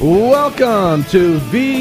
Welcome to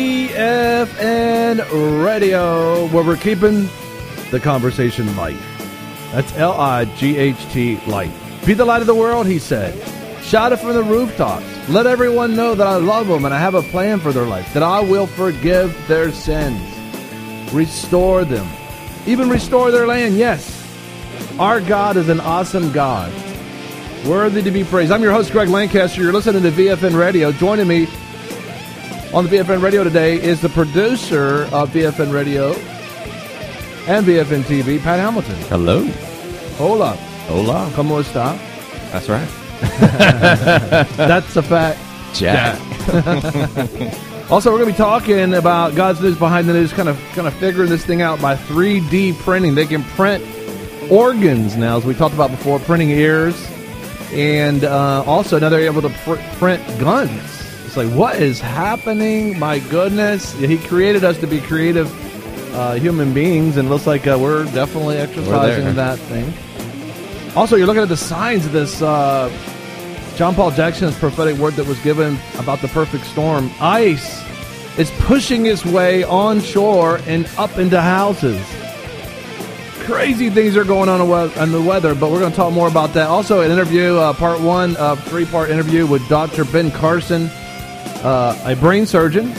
VFN Radio, where we're keeping the conversation light. That's L-I-G-H-T, light. Be the light of the world, he said. Shout it from the rooftops. Let everyone know that I love them and I have a plan for their life, that I will forgive their sins, restore them, even restore their land. Yes, our God is an awesome God, worthy to be praised. I'm your host, Greg Lancaster. You're listening to VFN Radio. Joining me on the VFN Radio today is the producer of VFN Radio and VFN TV, Pat Hamilton. Hello. Hola. Hola. ¿Cómo está? That's right. That's a fact. Jack. Also, we're going to be talking about God's news behind the news, kind of figuring this thing out by 3D printing. They can print organs now, as we talked about before, printing ears, and also now they're able to print guns. It's like, what is happening? My goodness. He created us to be creative human beings, and it looks like we're definitely exercising that thing. Also, you're looking at the signs of this John Paul Jackson's prophetic word that was given about the perfect storm. Ice is pushing its way onshore and up into houses. Crazy things are going on in the weather, but we're going to talk more about that. Also, an interview, part one of 3-part interview with Dr. Ben Carson, a brain surgeon.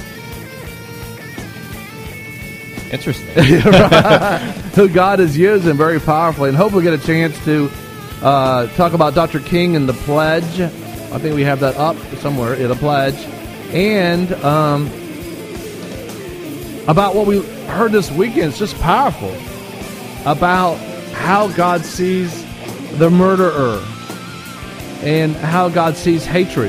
Interesting. Who God is using very powerfully, and hopefully get a chance to talk about Dr. King and the pledge. I think we have that up somewhere, the pledge. And about what we heard this weekend. It's just powerful. About how God sees the murderer, and how God sees hatred,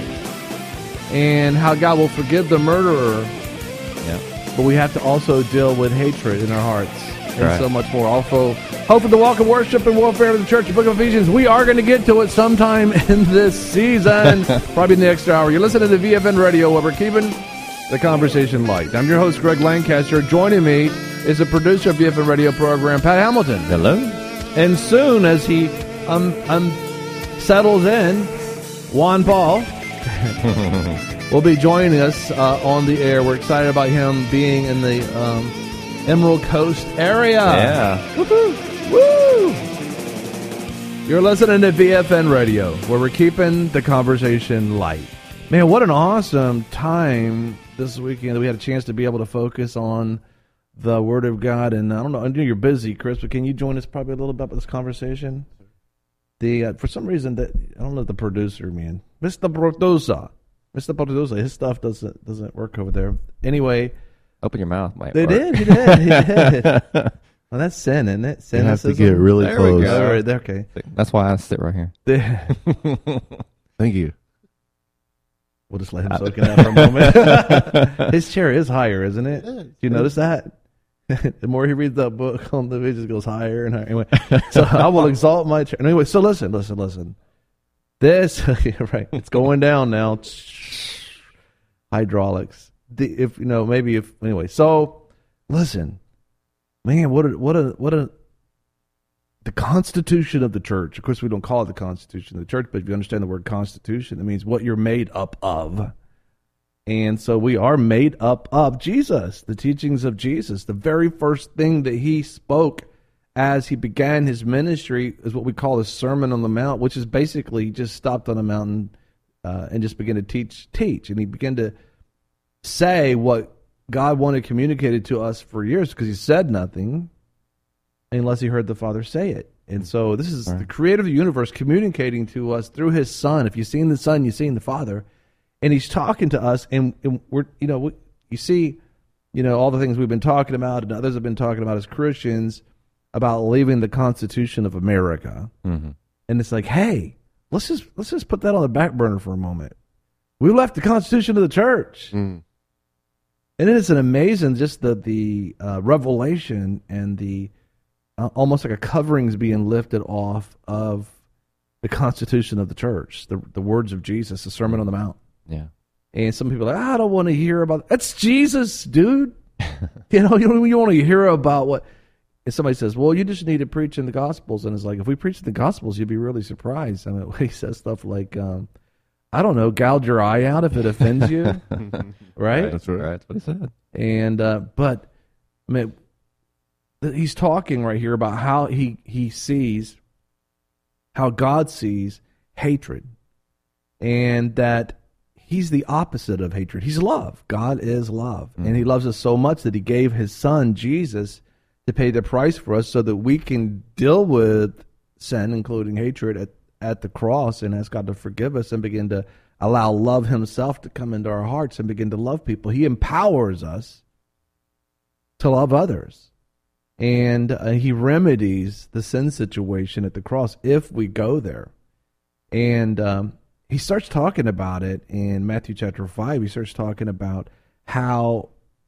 and how God will forgive the murderer. Yeah. But we have to also deal with hatred in our hearts, and so much more. Also, hope for the walk of worship and warfare of the church, the book of Ephesians. We are going to get to it sometime in this season, probably in the next hour. You're listening to VFN Radio, where we're keeping the conversation light. I'm your host, Greg Lancaster. Joining me is the producer of VFN Radio program, Pat Hamilton. Hello. And soon, as he settles in, Juan Paul will be joining us on the air. We're excited about him being in the Emerald Coast area. Yeah. Woo-hoo. Woo! You're listening to VFN Radio, where we're keeping the conversation light. Man, what an awesome time this weekend that we had a chance to be able to focus on the Word of God. And I don't know, I know you're busy, Chris, but can you join us probably a little bit about this conversation? For some reason, I don't know, the producer, man, Mr. Producer, his stuff doesn't work over there. Anyway, open your mouth, Mike. He did. Well, that's sin, isn't it? Sin. You have to get really there close. We go. All right, okay. That's why I sit right here. Thank you. We'll just let him soak in that for a moment. His chair is higher, isn't it? Yeah, You notice that? The more he reads that book on the it just goes higher and higher. Anyway, so I will exalt my chair. Anyway, so listen. This, right, it's going down now. Hydraulics. Anyway, so listen, man, what a the Constitution of the church. Of course, we don't call it the Constitution of the church, but if you understand the word Constitution, it means what you're made up of. And so we are made up of Jesus, the teachings of Jesus. The very first thing that he spoke as he began his ministry is what we call the Sermon on the Mount, which is basically just stopped on a mountain and just began to teach. And he began to say what God wanted communicated to us for years, because he said nothing unless he heard the Father say it. And so this is the creator of the universe communicating to us through his Son. If you've seen the Son, you've seen the Father. And he's talking to us, and we're, you see, all the things we've been talking about and others have been talking about as Christians about leaving the Constitution of America. Mm-hmm. And it's like, hey, let's just put that on the back burner for a moment. We left the Constitution of the church. Mm. And it is an amazing, just the revelation and the almost like a coverings being lifted off of the Constitution of the church, the words of Jesus, the Sermon on the Mount. Yeah. And some people are like, I don't want to hear about that's Jesus, dude. You want to hear about what. And somebody says, well, you just need to preach in the Gospels. And it's like, if we preach in the Gospels, you'd be really surprised. I mean, he says stuff like, I don't know, gouge your eye out if it offends you, right? That's right. That's what he said. And but I mean, he's talking right here about how he sees, how God sees hatred, and that he's the opposite of hatred. He's love. God is love, and he loves us so much that he gave his son Jesus to pay the price for us, so that we can deal with sin, including hatred, at the cross, and ask God to forgive us and begin to allow love himself to come into our hearts and begin to love people. He empowers us to love others. And he remedies the sin situation at the cross if we go there. And he starts talking about it in Matthew chapter 5. He starts talking about how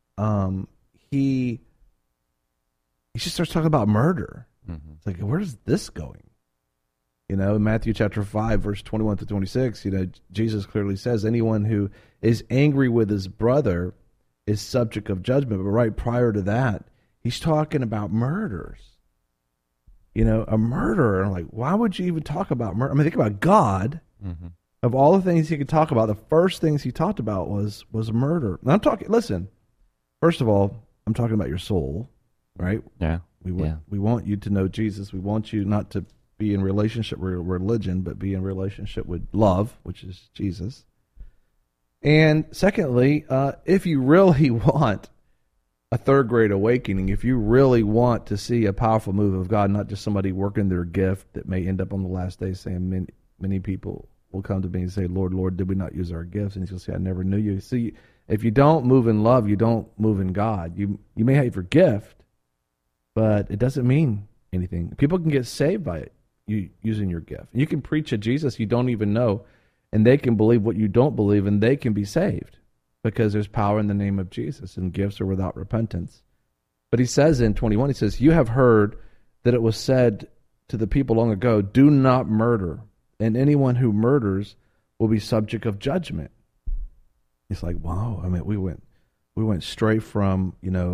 he just starts talking about murder. Mm-hmm. It's like, where's this going? You know, in Matthew chapter 5, verse 21 to 26, you know, Jesus clearly says, anyone who is angry with his brother is subject of judgment. But right prior to that, he's talking about murders. You know, a murderer. I'm like, why would you even talk about murder? I mean, think about God. Mm-hmm. Of all the things he could talk about, the first things he talked about was murder. And I'm talking, listen, first of all, I'm talking about your soul, right? Yeah. We want you to know Jesus. We want you not to be in relationship with religion, but be in relationship with love, which is Jesus. And secondly, if you really want a third grade awakening, if you really want to see a powerful move of God, not just somebody working their gift that may end up on the last day saying, many people will come to me and say, Lord, Lord, did we not use our gifts? And he'll say, I never knew you. See, if you don't move in love, you don't move in God. You may have your gift, but it doesn't mean anything. People can get saved by it, you using your gift. You can preach a Jesus you don't even know, and they can believe what you don't believe, and they can be saved because there's power in the name of Jesus, and gifts are without repentance. But he says in 21, he says, you have heard that it was said to the people long ago, do not murder, and anyone who murders will be subject of judgment. It's like, wow. I mean, we went straight from,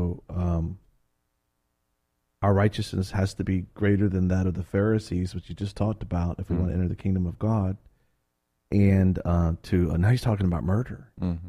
our righteousness has to be greater than that of the Pharisees, which you just talked about, if we want to enter the kingdom of God, and now he's talking about murder. Mm-hmm.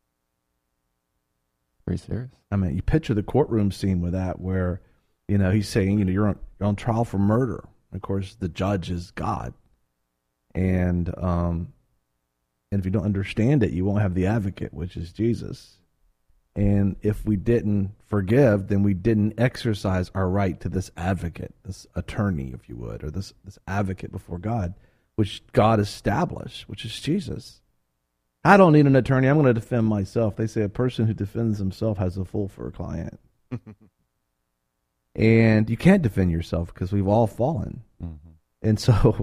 Pretty serious. I mean, you picture the courtroom scene with that, where, he's saying, you're on trial for murder. Of course, the judge is God. And if you don't understand it, you won't have the advocate, which is Jesus. And if we didn't forgive, then we didn't exercise our right to this advocate, this attorney, if you would, or this advocate before God, which God established, which is Jesus. I don't need an attorney. I'm going to defend myself. They say a person who defends himself has a fool for a client. And you can't defend yourself because we've all fallen. Mm-hmm. And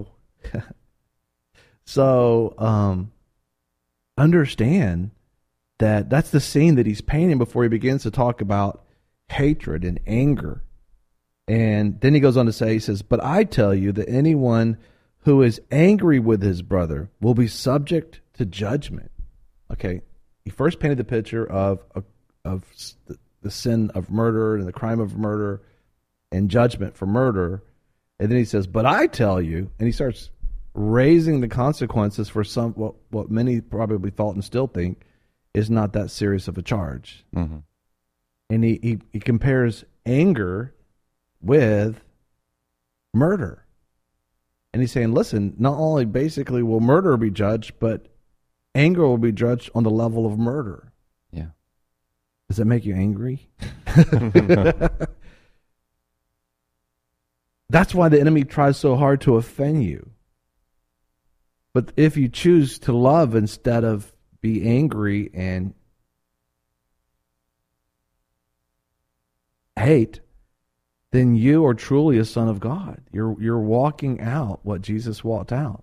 so understand that that's the scene that he's painting before he begins to talk about hatred and anger. And then he goes on to say, he says, but I tell you that anyone who is angry with his brother will be subject to judgment. Okay, he first painted the picture of the sin of murder and the crime of murder and judgment for murder. And then he says, but I tell you, and he starts raising the consequences for what many probably thought and still think is not that serious of a charge. Mm-hmm. And he compares anger with murder. And he's saying, listen, not only basically will murder be judged, but anger will be judged on the level of murder. Yeah. Does that make you angry? That's why the enemy tries so hard to offend you. But if you choose to love instead of be angry and hate, then you are truly a son of God. You're walking out what Jesus walked out.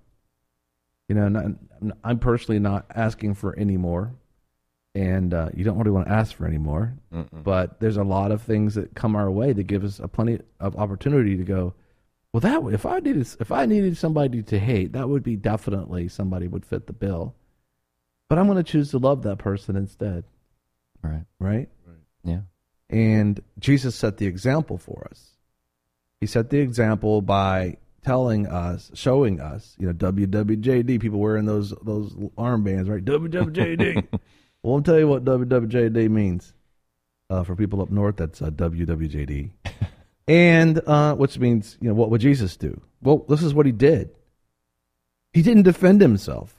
I'm personally not asking for any more, and you don't really want to ask for any more. Mm-mm. But there's a lot of things that come our way that give us plenty of opportunity to go, well, that if I needed somebody to hate, that would be definitely somebody would fit the bill. But I'm going to choose to love that person instead. Right? Yeah. And Jesus set the example for us. He set the example by telling us, showing us, WWJD, people wearing those armbands, right? WWJD. Well, I'll tell you what WWJD means. For people up north, that's WWJD. And which means, what would Jesus do? Well, this is what he did. He didn't defend himself.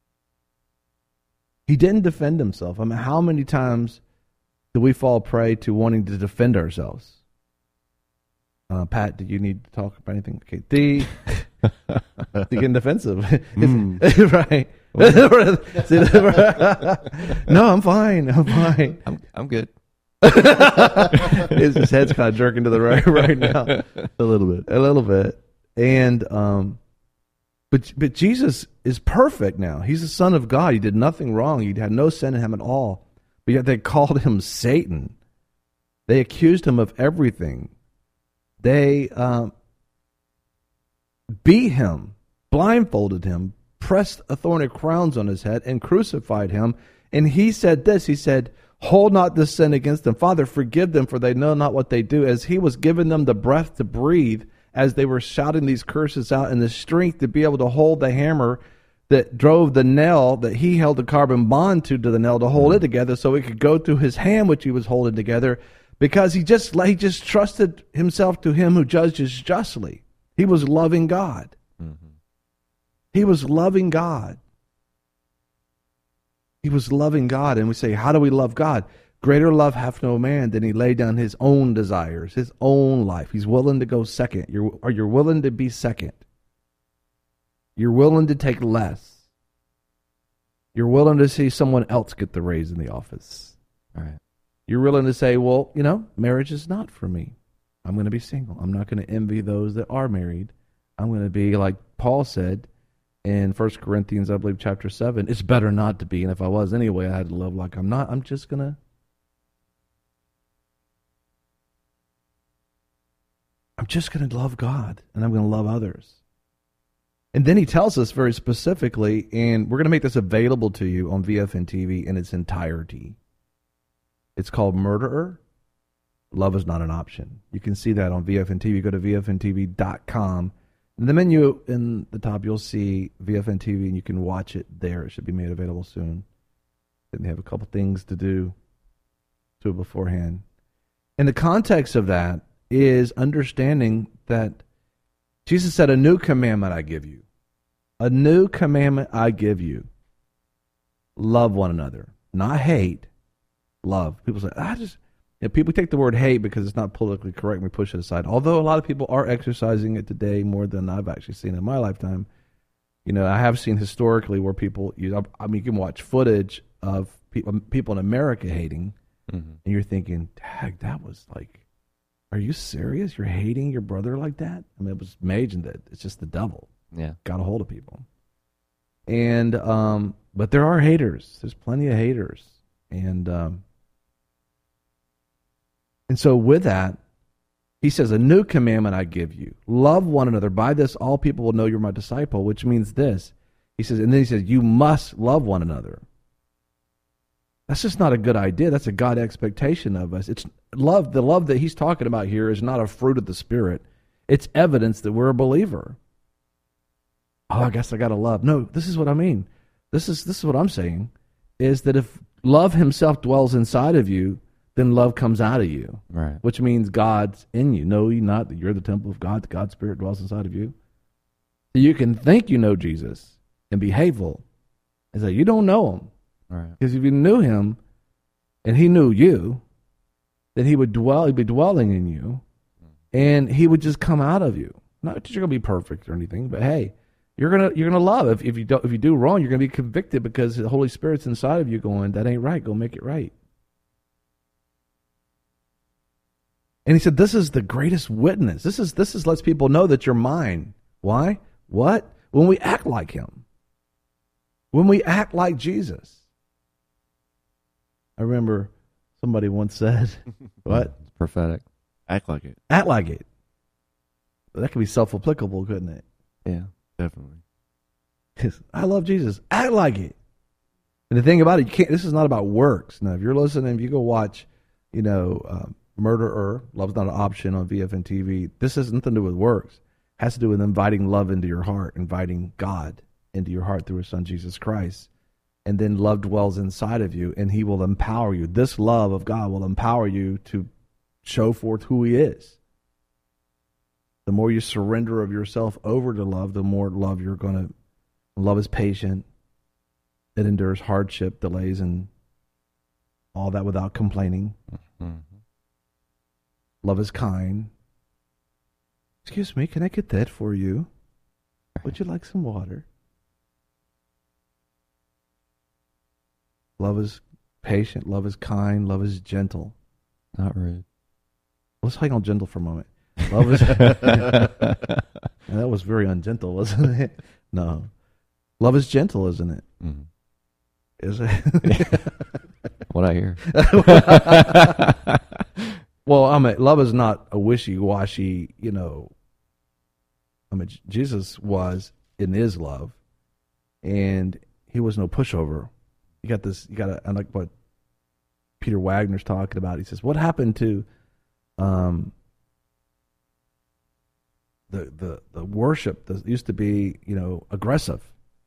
He didn't defend himself. I mean, how many times do we fall prey to wanting to defend ourselves? Pat, do you need to talk about anything? Okay, you're getting defensive. Right. No, I'm fine. I'm good. His head's kind of jerking to the right now. A little bit. And but Jesus is perfect now. He's the Son of God. He did nothing wrong. He had no sin in him at all. But yet they called him Satan. They accused him of everything. They beat him, blindfolded him, pressed thorny crowns on his head, and crucified him. And he said this, he said, hold not this sin against them. Father, forgive them, for they know not what they do. As he was giving them the breath to breathe, as they were shouting these curses out, and the strength to be able to hold the hammer that drove the nail that he held the carbon bond to the nail to hold it together so it could go through his hand, which he was holding together, because he just trusted himself to him who judges justly. He was loving God. Mm-hmm. He was loving God. He was loving God. And we say, how do we love God? Greater love hath no man than he laid down his own desires, his own life. He's willing to go second. You're willing to be second. You're willing to take less. You're willing to see someone else get the raise in the office. All right. You're willing to say, well, marriage is not for me. I'm going to be single. I'm not going to envy those that are married. I'm going to be like Paul said in 1 Corinthians, I believe, chapter 7. It's better not to be. And if I was anyway, I had to live like I'm not. I'm just going to love God, and I'm going to love others. And then he tells us very specifically, and we're going to make this available to you on VFN TV in its entirety. It's called Murderer. Love is not an option. You can see that on VFN TV. Go to VFNTV.com. In the menu in the top, you'll see VFN TV, and you can watch it there. It should be made available soon. Then they have a couple things to do to it beforehand. In the context of that is understanding that Jesus said, a new commandment I give you. A new commandment I give you. Love one another. Not hate. Love. People say, people take the word hate because it's not politically correct and we push it aside. Although a lot of people are exercising it today more than I've actually seen in my lifetime. I have seen historically where people use, you can watch footage of people in America hating, and you're thinking, dang, that was like, are you serious? You're hating your brother like that? I mean, it was amazing that it's just the devil. Yeah. Got a hold of people. And, but there are haters. There's plenty of haters. And so with that, he says, a new commandment I give you. Love one another. By this, all people will know you're my disciple, which means this. He says, and then he says, you must love one another. That's just not a good idea. That's a God expectation of us. It's love. The love that he's talking about here is not a fruit of the Spirit. It's evidence that we're a believer. Oh, I guess I got to love. No, this is what I mean. This is what I'm saying, is that if love himself dwells inside of you, then love comes out of you. Right. Which means God's in you. Know ye not that you're the temple of God, God's Spirit dwells inside of you? So you can think you know Jesus and be hateful and say you don't know him. Right. Because if you knew him and he knew you, then he'd be dwelling in you, and he would just come out of you. Not that you're gonna be perfect or anything, but hey, you're gonna love. If you do wrong, you're gonna be convicted because the Holy Spirit's inside of you going, that ain't right, go make it right. And he said, this is the greatest witness. This is lets people know that you're mine. Why? What? When we act like him. When we act like Jesus. I remember somebody once said, what? It's prophetic. Act like it. Act like it. That could be self-applicable, couldn't it? Yeah, definitely. I love Jesus. Act like it. And the thing about it, this is not about works. Now, if you're listening, if you go watch, Murderer, Love's Not an Option on VFN TV, this has nothing to do with works. has to do with inviting love into your heart, inviting God into your heart through his son, Jesus Christ. And then love dwells inside of you, and he will empower you. This love of God will empower you to show forth who he is. The more you surrender of yourself over to love, the more love you're going to. Love is patient. It endures hardship, delays, and all that without complaining. Mm-hmm. Love is kind. Excuse me, can I get that for you? Would you like some water? Love is patient. Love is kind. Love is gentle. Not rude. Let's hang on gentle for a moment. Love is... that was very ungentle, wasn't it? No. Love is gentle, isn't it? Mm-hmm. Is it? What I hear. Well, I mean, love is not a wishy-washy, Jesus was in his love, and he was no pushover. I like what Peter Wagner's talking about. He says, what happened to the worship that used to be, aggressive?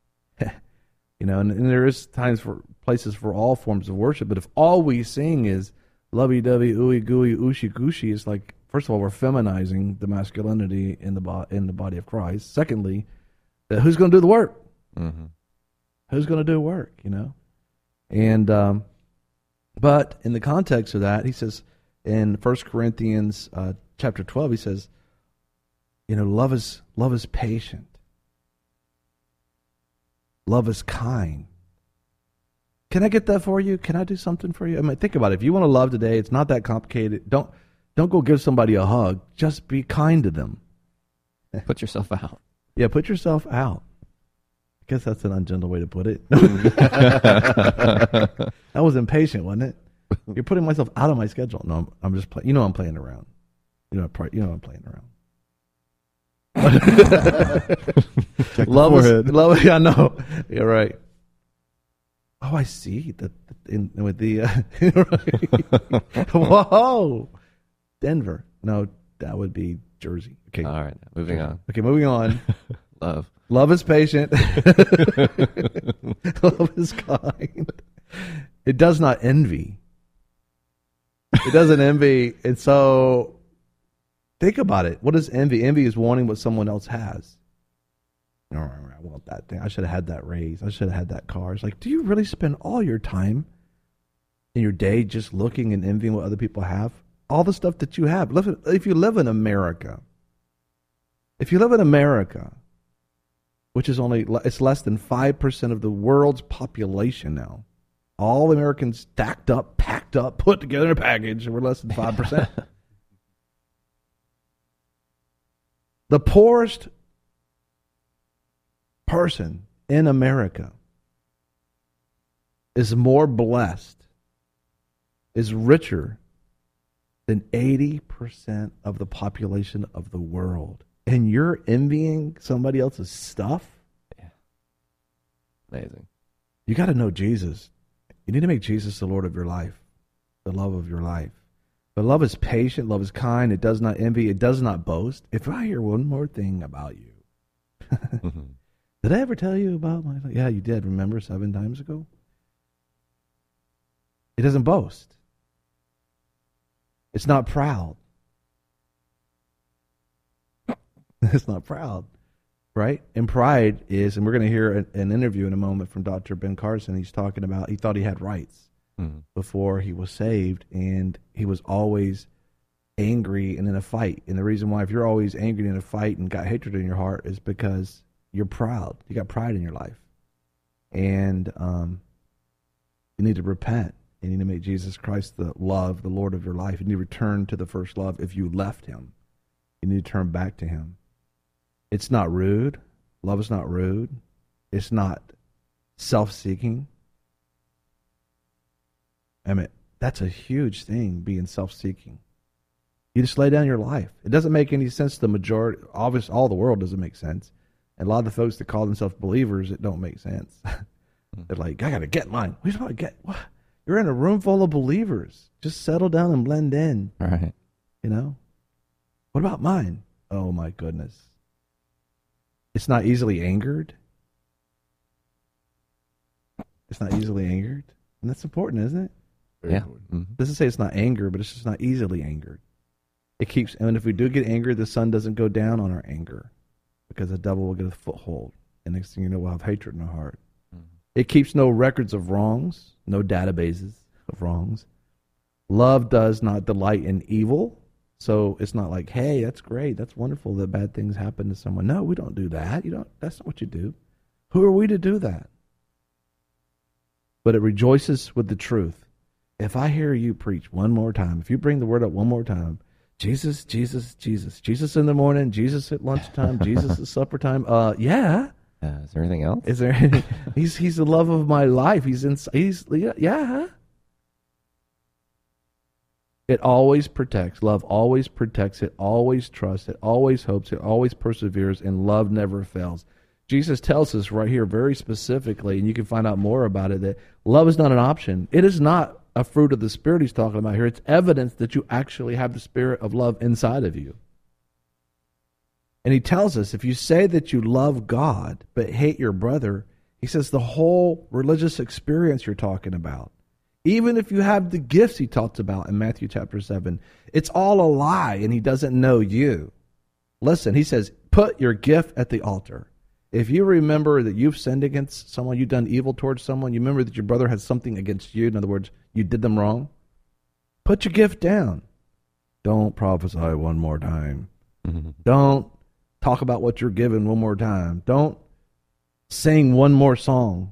And there is places for all forms of worship, but if all we sing is lovey-dovey, ooey-gooey, ooshy-gooshy, it's like, first of all, we're feminizing the masculinity in the body of Christ. Secondly, who's going to do the work? Mm-hmm. Who's going to do work, And, but in the context of that, he says in 1 Corinthians chapter 12, he says, love is patient. Love is kind. Can I get that for you? Can I do something for you? I mean, think about it. If you want to love today, it's not that complicated. Don't go give somebody a hug. Just be kind to them. Put yourself out. Yeah, put yourself out. I guess that's an ungentle way to put it. That was impatient, wasn't it? You're putting myself out of my schedule. No, I'm just playing. I'm playing around. I'm playing around. Love. Yeah, I know. You're right. Oh, I see. With the whoa, Denver. No, that would be Jersey. Okay. All right. Moving on. Okay, moving on. Love is patient. Love is kind. It does not envy. It doesn't envy. And so think about it. What is envy? Envy is wanting what someone else has. No, I want that thing. I should have had that raise. I should have had that car. It's like, do you really spend all your time in your day just looking and envying what other people have? All the stuff that you have. If you live in America, which is it's less than 5% of the world's population now. All Americans stacked up, packed up, put together in a package, and we're less than 5%. The poorest person in America is more blessed, is richer than 80% of the population of the world. And you're envying somebody else's stuff? Yeah. Amazing. You got to know Jesus. You need to make Jesus the Lord of your life, the love of your life. But love is patient, love is kind, it does not envy, it does not boast. If I hear one more thing about you, Mm-hmm. Did I ever tell you about my life? Yeah, you did, remember, 7 times ago? It doesn't boast. It's not proud. It's not proud, right? And pride is, and we're going to hear an interview in a moment from Dr. Ben Carson. He's talking about, he thought he had rights before he was saved, and he was always angry and in a fight. And the reason why, if you're always angry in a fight and got hatred in your heart, is because you're proud. You got pride in your life. And you need to repent. You need to make Jesus Christ the love, the Lord of your life. You need to return to the first love. If you left him, you need to turn back to him. It's not rude. Love is not rude. It's not self-seeking. I mean, that's a huge thing, being self-seeking. You just lay down your life. It doesn't make any sense to the majority. Obviously, all the world doesn't make sense. And a lot of the folks that call themselves believers, it don't make sense. They're like, I got to get mine. What do you want to get? What? You're in a room full of believers. Just settle down and blend in. Right. You know? What about mine? Oh, my goodness. It's not easily angered. It's not easily angered. And that's important, isn't it? Yeah. Mm-hmm. It doesn't say it's not anger, but it's just not easily angered. It keeps, and if we do get angry, the sun doesn't go down on our anger because the devil will get a foothold. And next thing you know, we'll have hatred in our heart. Mm-hmm. It keeps no records of wrongs, no databases of wrongs. Love does not delight in evil. So it's not like, hey, that's great, that's wonderful that bad things happen to someone. No, we don't do that. That's not what you do. Who are we to do that? But it rejoices with the truth. If I hear you preach one more time, if you bring the word up one more time, Jesus, Jesus, Jesus, Jesus in the morning, Jesus at lunchtime, Jesus at supper time. Yeah. Is there anything else? Is there? He's the love of my life. Yeah. It always protects. Love always protects. It always trusts. It always hopes. It always perseveres. And love never fails. Jesus tells us right here very specifically, and you can find out more about it, that love is not an option. It is not a fruit of the Spirit he's talking about here. It's evidence that you actually have the Spirit of love inside of you. And he tells us, if you say that you love God but hate your brother, he says the whole religious experience you're talking about, even if you have the gifts he talks about in Matthew chapter 7, it's all a lie and he doesn't know you. Listen, he says, put your gift at the altar. If you remember that you've sinned against someone, you've done evil towards someone, you remember that your brother has something against you, in other words, you did them wrong, put your gift down. Don't prophesy one more time. Mm-hmm. Don't talk about what you're given one more time. Don't sing one more song.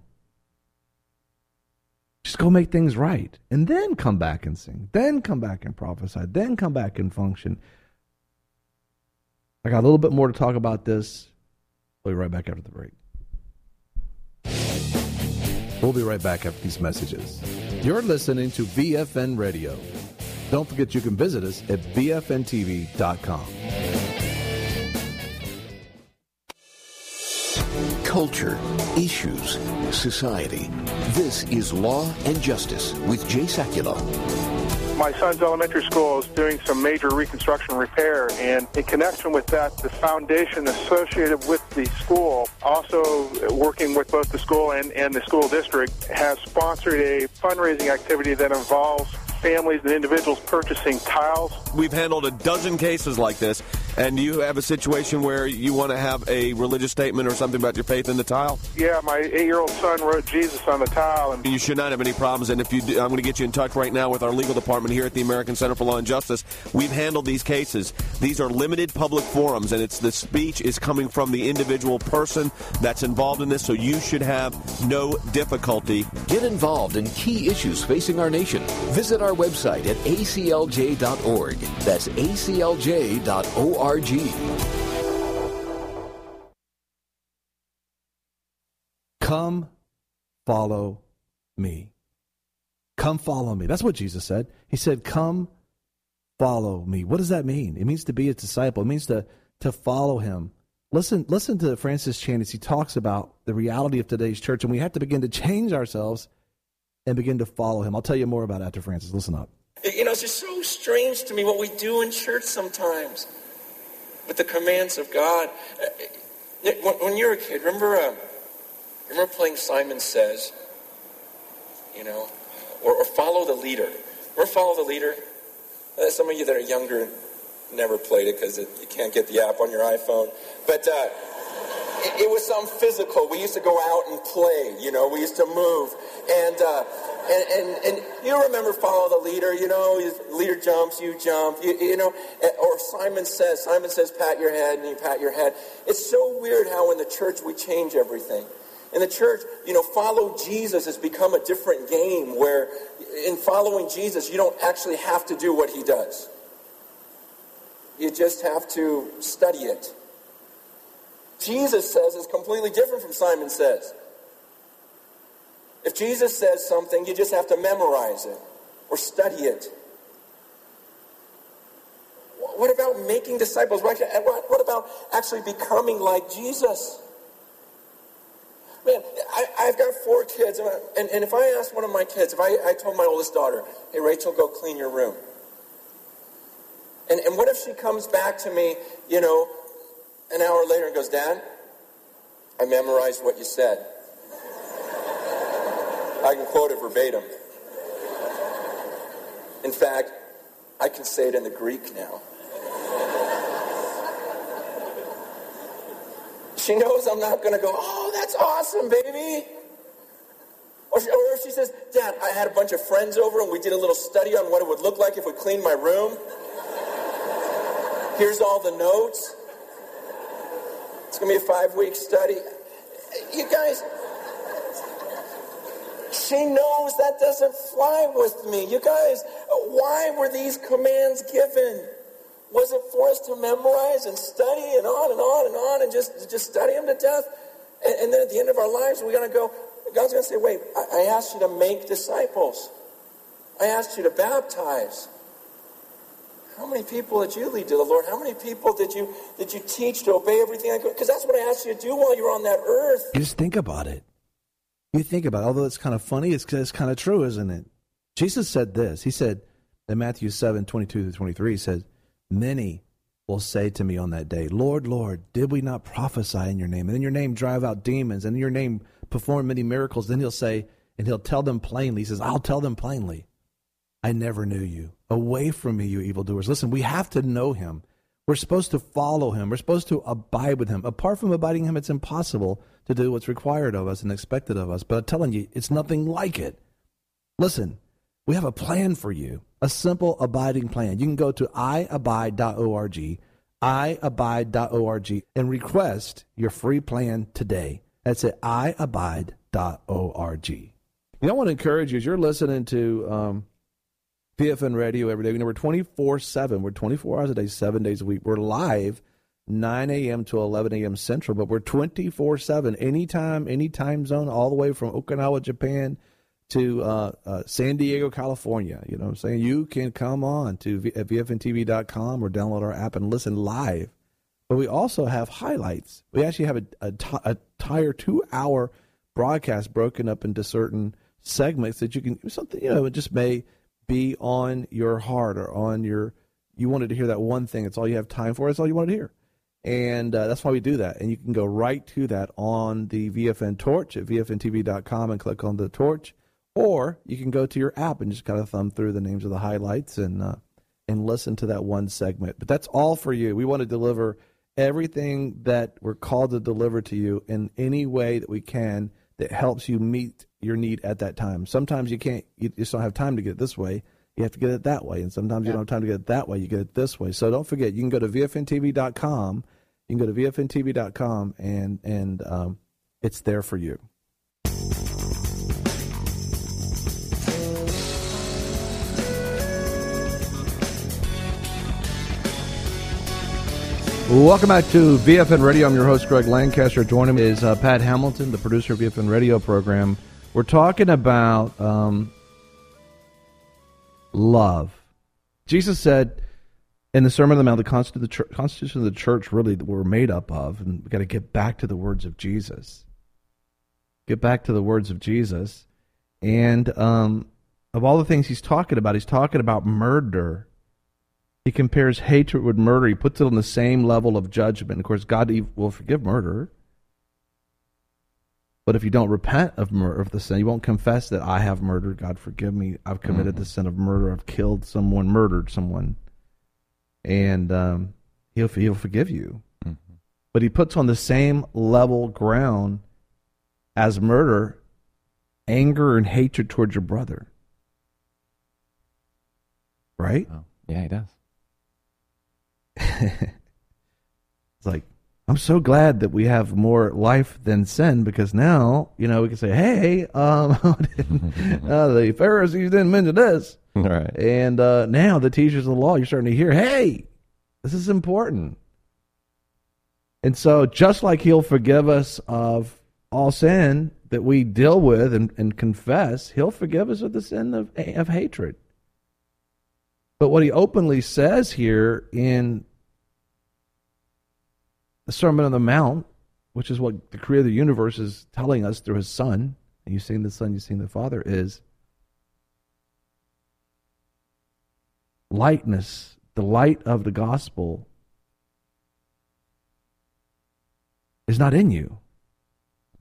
Just go make things right. And then come back and sing. Then come back and prophesy. Then come back and function. I got a little bit more to talk about this. We'll be right back after the break. We'll be right back after these messages. You're listening to VFN Radio. Don't forget you can visit us at VFNTV.com. Culture, issues, society. This is Law and Justice with Jay Sekulow. My son's elementary school is doing some major reconstruction repair, and in connection with that, the foundation associated with the school, also working with both the school and the school district, has sponsored a fundraising activity that involves families and individuals purchasing tiles. We've handled a dozen cases like this, and you have a situation where you want to have a religious statement or something about your faith in the tile? Yeah, my 8-year-old son wrote Jesus on the tile. And you should not have any problems, and if you do, I'm going to get you in touch right now with our legal department here at the American Center for Law and Justice. We've handled these cases. These are limited public forums, and it's the speech is coming from the individual person that's involved in this, so you should have no difficulty. Get involved in key issues facing our nation. Visit our website at aclj.org. That's aclj.org. Come, follow me. Come, follow me. That's what Jesus said. He said, come, follow me. What does that mean? It means to be a disciple. It means to follow him. Listen to Francis Chan as he talks about the reality of today's church, and we have to begin to change ourselves and begin to follow him. I'll tell you more about it after Francis. Listen up. You know, it's just so strange to me what we do in church sometimes with the commands of God. When you were a kid, remember playing Simon Says, you know, or Follow the Leader. Remember Follow the Leader? Some of you that are younger never played it because you can't get the app on your iPhone. But it was something physical. We used to go out and play, you know. We used to move. And you remember Follow the Leader, you know. Leader jumps, you jump, you know. Or Simon says, pat your head, and you pat your head. It's so weird how in the church we change everything. In the church, you know, follow Jesus has become a different game where in following Jesus, you don't actually have to do what he does. You just have to study it. Jesus Says is completely different from Simon Says. If Jesus says something, you just have to memorize it or study it. What about making disciples? What about actually becoming like Jesus? Man, I've got 4 kids, and if I asked one of my kids, if I told my oldest daughter, hey, Rachel, go clean your room. And what if she comes back to me, you know, an hour later and goes, Dad, I memorized what you said. I can quote it verbatim. In fact, I can say it in the Greek now. She knows I'm not going to go, oh, that's awesome, baby. Or if she says, Dad, I had a bunch of friends over and we did a little study on what it would look like if we cleaned my room. Here's all the notes. It's going to be a 5-week study. You guys, she knows that doesn't fly with me. You guys, why were these commands given? Was it for us to memorize and study and on and on and on and just study them to death? And then at the end of our lives, we're going to go, God's going to say, wait, I asked you to make disciples. I asked you to baptize. How many people did you lead to the Lord? How many people did you teach to obey everything I could? Because that's what I asked you to do while you were on that earth. You just think about it. You think about it. Although it's kind of funny, it's kind of true, isn't it? Jesus said this. He said in Matthew 7:22-23, he said, many will say to me on that day, Lord, Lord, did we not prophesy in your name? And in your name drive out demons, and in your name perform many miracles. Then he'll say, and he'll tell them plainly, he says, I'll tell them plainly, I never knew you. Away from me, you evildoers. Listen, we have to know him. We're supposed to follow him. We're supposed to abide with him. Apart from abiding him, it's impossible to do what's required of us and expected of us. But I'm telling you, it's nothing like it. Listen, we have a plan for you, a simple abiding plan. You can go to iabide.org, iabide.org, and request your free plan today. That's at iabide.org. I want to encourage you, as you're listening to VFN Radio every day, we're 24/7. We're 24 hours a day, 7 days a week. We're live 9 a.m. to 11 a.m. Central, but we're 24/7, anytime, any time zone, all the way from Okinawa, Japan, to San Diego, California. You know what I'm saying? You can come on to VFNTV.com or download our app and listen live. But we also have highlights. We actually have a entire 2-hour broadcast broken up into certain segments that you can, something, it just may be on your heart or on you wanted to hear that one thing. It's all you have time for. It's all you wanted to hear. And that's why we do that. And you can go right to that on the VFN Torch at VFNTV.com and click on the torch. Or you can go to your app and just kind of thumb through the names of the highlights and listen to that one segment. But that's all for you. We want to deliver everything that we're called to deliver to you in any way that we can that helps you meet your need at that time. Sometimes you just don't have time to get it this way. You have to get it that way. And sometimes you don't have time to get it that way. You get it this way. So don't forget, you can go to VFNTV.com. You can go to VFNTV.com and it's there for you. Welcome back to VFN Radio. I'm your host, Greg Lancaster. Joining me is Pat Hamilton, the producer of VFN Radio program. We're talking about love. Jesus said in the Sermon on the Mount, the constitution of the church really that we're made up of, and we've got to get back to the words of Jesus. Get back to the words of Jesus. And of all the things he's talking about murder. He compares hatred with murder. He puts it on the same level of judgment. Of course, God will forgive murder. But if you don't repent of the sin, you won't confess that I have murdered. God, forgive me. I've committed the sin of murder. I've killed someone, murdered someone. And he'll forgive you. Mm-hmm. But he puts on the same level ground as murder, anger and hatred towards your brother. Right? Oh, yeah, he does. It's like, I'm so glad that we have more life than sin, because now, we can say, hey, the Pharisees didn't mention this. Right. And now the teachers of the law, you're starting to hear, hey, this is important. And so just like he'll forgive us of all sin that we deal with and confess, he'll forgive us of the sin of hatred. But what he openly says here in the Sermon on the Mount, which is what the creator of the universe is telling us through his Son, and you've seen the Son, you've seen the Father, is lightness, the light of the gospel is not in you.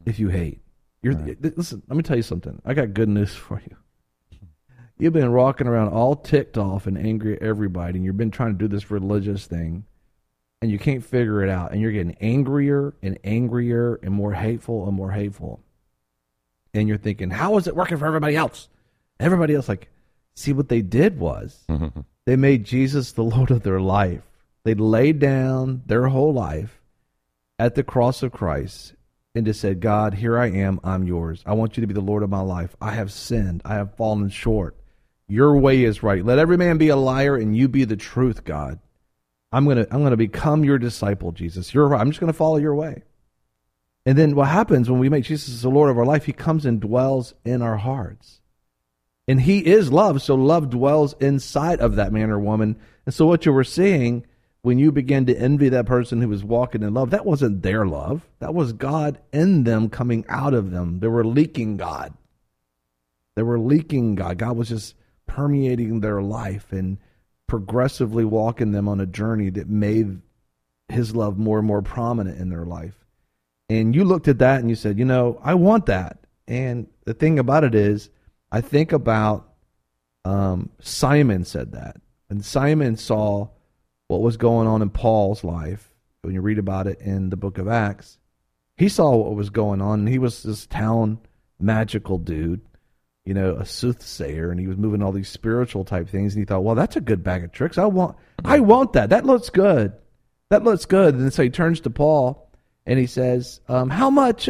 if you hate. Listen, let me tell you something. I got good news for you. You've been walking around all ticked off and angry at everybody, and you've been trying to do this religious thing, and you can't figure it out, and you're getting angrier and angrier and more hateful and more hateful. And you're thinking, how is it working for everybody else? Everybody else, like, see, what they did was they made Jesus the Lord of their life. They laid down their whole life at the cross of Christ and just said, God, here I am, I'm yours. I want you to be the Lord of my life. I have sinned. I have fallen short. Your way is right. Let every man be a liar and you be the truth, God. I'm gonna become your disciple, Jesus. You're right. I'm just gonna follow your way. And then what happens when we make Jesus the Lord of our life, he comes and dwells in our hearts. And he is love, so love dwells inside of that man or woman. And so what you were seeing when you begin to envy that person who was walking in love, that wasn't their love. That was God in them coming out of them. They were leaking God. They were leaking God. God was just permeating their life and progressively walking them on a journey that made his love more and more prominent in their life. And you looked at that and you said, I want that. And the thing about it is, I think about Simon said that. And Simon saw what was going on in Paul's life. When you read about it in the book of Acts, he saw what was going on. And he was this town magical dude, a soothsayer, and he was moving all these spiritual type things. And he thought, well, that's a good bag of tricks. I want that. That looks good. That looks good. And so he turns to Paul and he says, how much,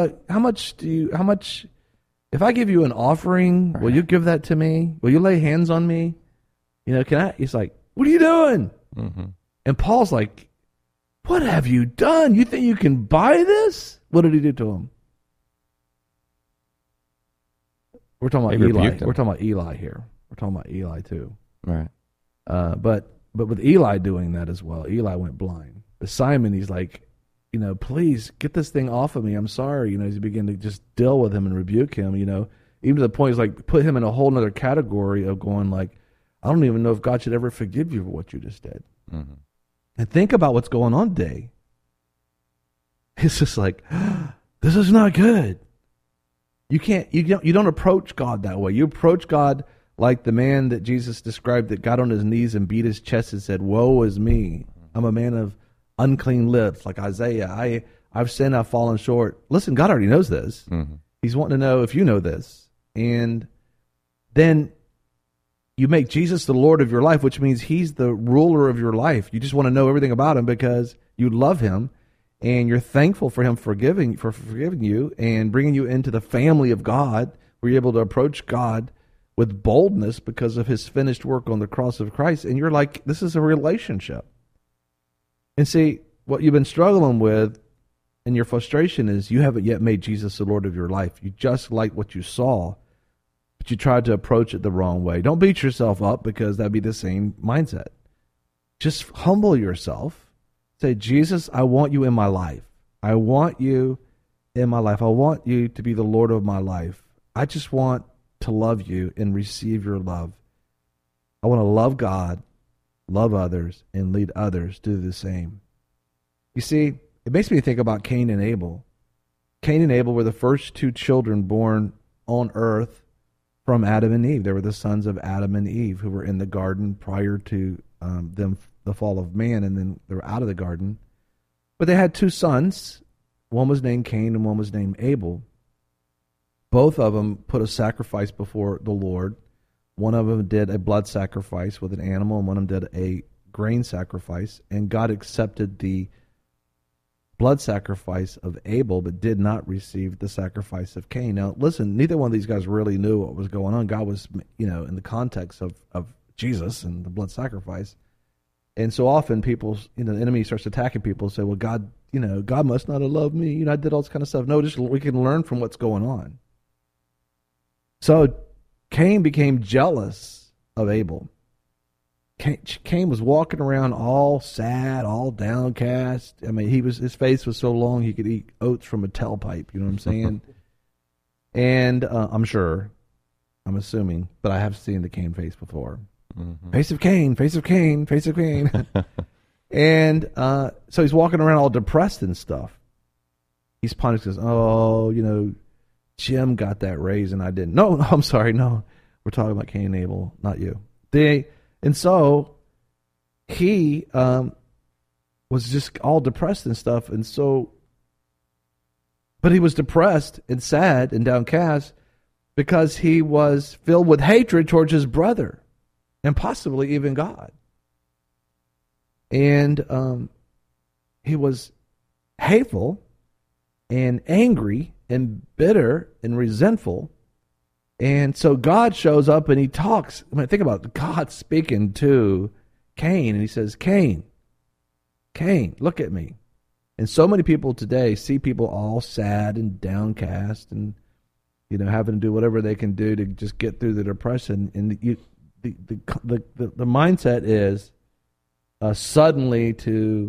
if I give you an offering, will you give that to me? Will you lay hands on me? Can I? He's like, what are you doing? Mm-hmm. And Paul's like, what have you done? You think you can buy this? What did he do to him? We're talking about Eli. We're talking about Eli here. We're talking about Eli too. Right. But with Eli doing that as well, Eli went blind. But Simon, he's like, please get this thing off of me. I'm sorry. As he began to just deal with him and rebuke him, even to the point he's like, put him in a whole other category of going like, I don't even know if God should ever forgive you for what you just did. Mm-hmm. And think about what's going on today. It's just like, this is not good. You don't approach God that way. You approach God like the man that Jesus described that got on his knees and beat his chest and said, woe is me. I'm a man of unclean lips, like Isaiah. I've sinned, I've fallen short. Listen, God already knows this. Mm-hmm. He's wanting to know if you know this. And then you make Jesus the Lord of your life, which means he's the ruler of your life. You just want to know everything about him because you love him and you're thankful for him for forgiving you and bringing you into the family of God, where you're able to approach God with boldness because of his finished work on the cross of Christ. And you're like, this is a relationship. And see, what you've been struggling with and your frustration is you haven't yet made Jesus the Lord of your life. You just like what you saw, but you tried to approach it the wrong way. Don't beat yourself up because that'd be the same mindset. Just humble yourself. Say, Jesus, I want you in my life. I want you in my life. I want you to be the Lord of my life. I just want to love you and receive your love. I want to love God, love others, and lead others to do the same. You see, it makes me think about Cain and Abel. Cain and Abel were the first two children born on earth from Adam and Eve. They were the sons of Adam and Eve who were in the garden prior to the fall of man, and then they were out of the garden. But they had two sons. One was named Cain and one was named Abel. Both of them put a sacrifice before the Lord. One of them did a blood sacrifice with an animal, and one of them did a grain sacrifice. And God accepted the blood sacrifice of Abel, but did not receive the sacrifice of Cain. Now, listen, neither one of these guys really knew what was going on. God was, in the context of Jesus and the blood sacrifice. And so often people, the enemy starts attacking people and say, well, God, God must not have loved me. I did all this kind of stuff. No, just we can learn from what's going on. So Cain became jealous of Abel. Cain was walking around all sad, all downcast. I mean, his face was so long he could eat oats from a tailpipe. You know what I'm saying? And I'm assuming, but I have seen the Cain face before. Mm-hmm. Face of Cain, face of Cain, face of Cain. And so he's walking around all depressed and stuff. he's punished because, oh, Jim got that raise and I didn't. No, I'm sorry. No, we're talking about Cain and Abel, not you. And so he was just all depressed and stuff. And so, but he was depressed and sad and downcast because he was filled with hatred towards his brother and possibly even God. And he was hateful and angry and bitter and resentful. And so God shows up and he talks. I mean, think about it. God speaking to Cain, and he says, Cain, look at me. And so many people today see people all sad and downcast and, having to do whatever they can do to just get through the depression. And the mindset is suddenly to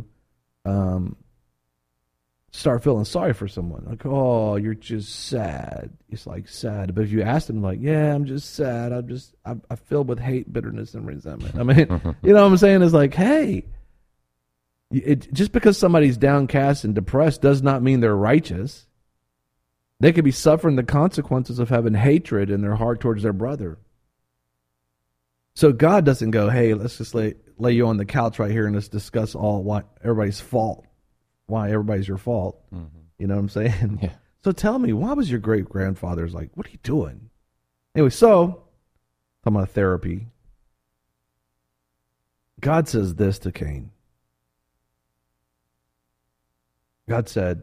start feeling sorry for someone. Like, oh, you're just sad. It's like sad. But if you ask them, like, yeah, I'm just sad. I'm filled with hate, bitterness, and resentment. I mean, you know what I'm saying? It's like, hey, just because somebody's downcast and depressed does not mean they're righteous. They could be suffering the consequences of having hatred in their heart towards their brother. So God doesn't go, hey, let's just lay you on the couch right here and let's discuss why everybody's fault. Why everybody's your fault. Mm-hmm. You know what I'm saying? Yeah. So tell me, why was your great-grandfather's like, what are you doing? Anyway, so, talking about therapy. God says this to Cain. God said,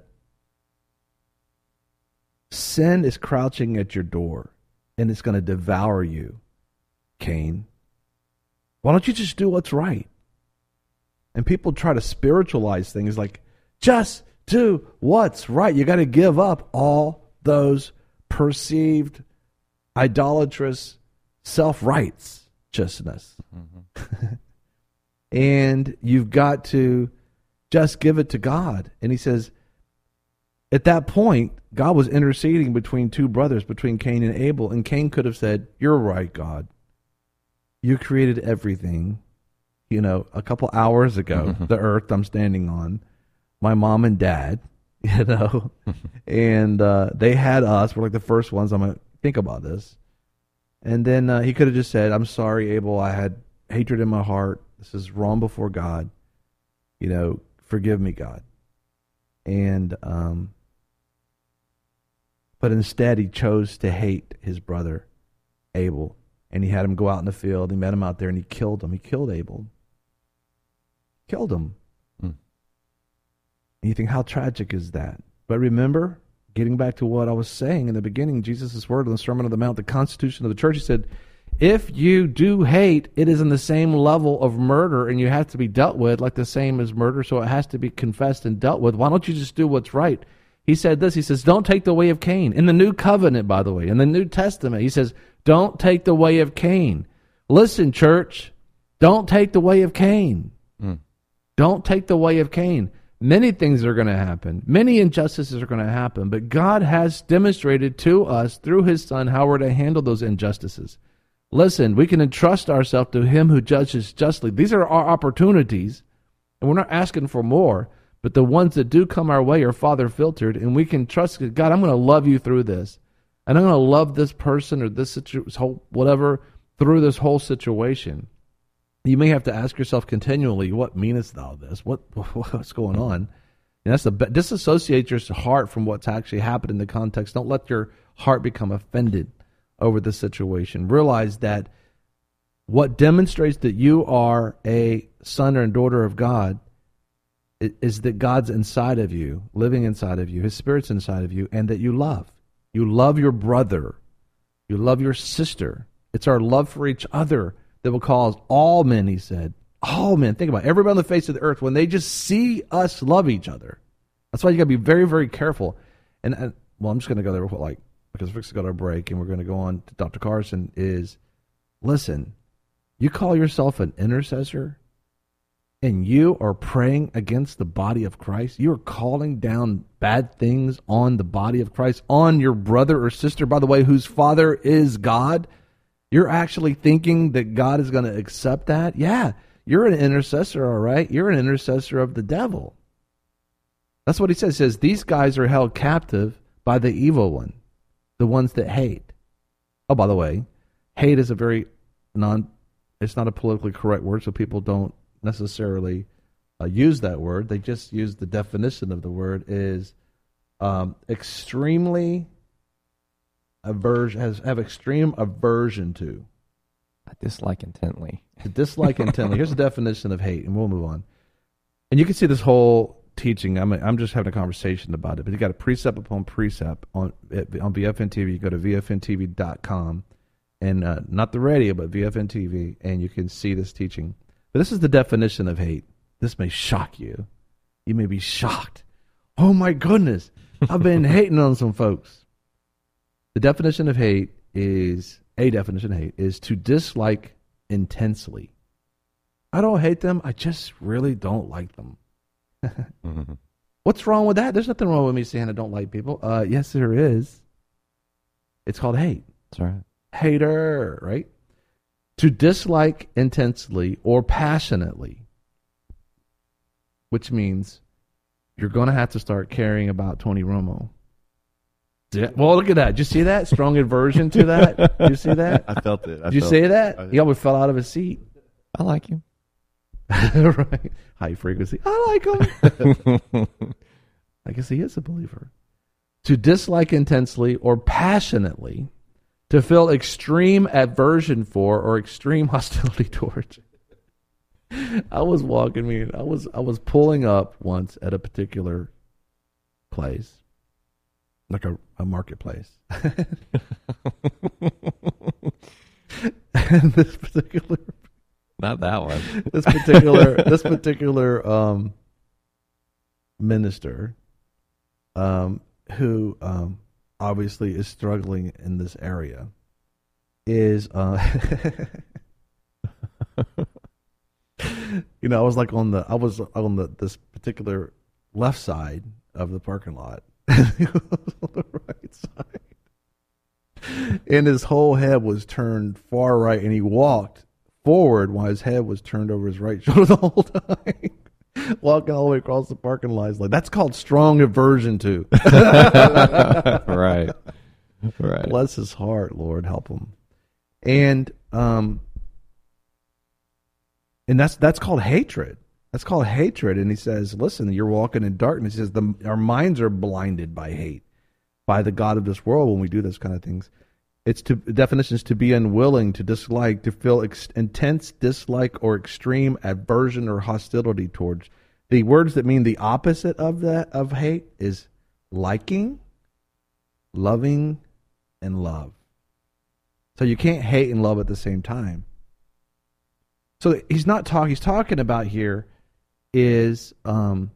sin is crouching at your door, and it's going to devour you, Cain. Why don't you just do what's right? And people try to spiritualize things like, just do what's right. You got to give up all those perceived idolatrous self-righteousness. Mm-hmm. And you've got to just give it to God. And he says, at that point, God was interceding between two brothers, between Cain and Abel. And Cain could have said, you're right, God. You created everything, a couple hours ago, the earth I'm standing on. My mom and dad, and they had us. We're like the first ones. I'm going to think about this. And then he could have just said, I'm sorry, Abel. I had hatred in my heart. This is wrong before God. Forgive me, God. And, but instead he chose to hate his brother, Abel. And he had him go out in the field. He met him out there and he killed him. He killed Abel. Killed him. And you think, how tragic is that? But remember, getting back to what I was saying in the beginning, Jesus' word on the Sermon on the Mount, the Constitution of the Church, he said, if you do hate, it is in the same level of murder and you have to be dealt with like the same as murder, so it has to be confessed and dealt with. Why don't you just do what's right? He said this, he says, don't take the way of Cain. In the New Covenant, by the way, in the New Testament, he says, don't take the way of Cain. Listen, church, don't take the way of Cain. Don't take the way of Cain. Many things are going to happen. Many injustices are going to happen. But God has demonstrated to us through his Son how we're to handle those injustices. Listen, we can entrust ourselves to him who judges justly. These are our opportunities, and we're not asking for more. But the ones that do come our way are Father filtered, and we can trust God. I'm going to love you through this. And I'm going to love this person or this whatever through this whole situation. You may have to ask yourself continually, what meanest thou this? What's going on? And that's disassociate your heart from what's actually happened in the context. Don't let your heart become offended over the situation. Realize that what demonstrates that you are a son or daughter of God is that God's inside of you, living inside of you, his Spirit's inside of you, and that you love. You love your brother. You love your sister. It's our love for each other that will cause all men, he said, all men, think about it, everybody on the face of the earth, when they just see us love each other. That's why you got to be very, very careful. And I'm just going to go there because we're going to go to a break and we're going to go on to Dr. Carson is, listen, you call yourself an intercessor and you are praying against the body of Christ. You are calling down bad things on the body of Christ, on your brother or sister, by the way, whose father is God. You're actually thinking that God is going to accept that? Yeah, you're an intercessor, all right? You're an intercessor of the devil. That's what he says. He says, these guys are held captive by the evil one, the ones that hate. Oh, by the way, hate is a very it's not a politically correct word, so people don't necessarily use that word. They just use the definition of the word is extremely have extreme aversion to. I dislike intently. To dislike intently. Here's the definition of hate, and we'll move on. And you can see this whole teaching. I'm just having a conversation about it, but you got a precept upon precept on VFN TV. You go to VFNTV.com, and not the radio, but VFN TV, and you can see this teaching. But this is the definition of hate. This may shock you. You may be shocked. Oh my goodness, I've been hating on some folks. The definition of hate is to dislike intensely. I don't hate them. I just really don't like them. Mm-hmm. What's wrong with that? There's nothing wrong with me saying I don't like people. Yes, there is. It's called hate. That's right. Hater, right? To dislike intensely or passionately, which means you're going to have to start caring about Tony Romo. Yeah. Well, look at that. Did you see that? Strong aversion to that? Did you see that? I felt it. Did you see that? He almost fell out of his seat. I like him. Right. High frequency. I like him. I guess he is a believer. To dislike intensely or passionately, to feel extreme aversion for or extreme hostility towards. I was pulling up once at a particular place, like a marketplace. And this particular, not that one. This particular minister, who obviously is struggling in this area, is you know, I was on this particular left side of the parking lot. He was on the right side. And his whole head was turned far right, and he walked forward while his head was turned over his right shoulder the whole time. Walking all the way across the parking lot. Like, that's called strong aversion to. Right. Bless his heart, Lord, help him. And that's called hatred. That's called hatred. And he says, listen, you're walking in darkness. He says, our minds are blinded by hate, by the God of this world when we do those kind of things. The definition is to be unwilling, to dislike, to feel intense dislike or extreme aversion or hostility towards. The words that mean the opposite of that, of hate, is liking, loving, and love. So you can't hate and love at the same time. So he's talking about here is we're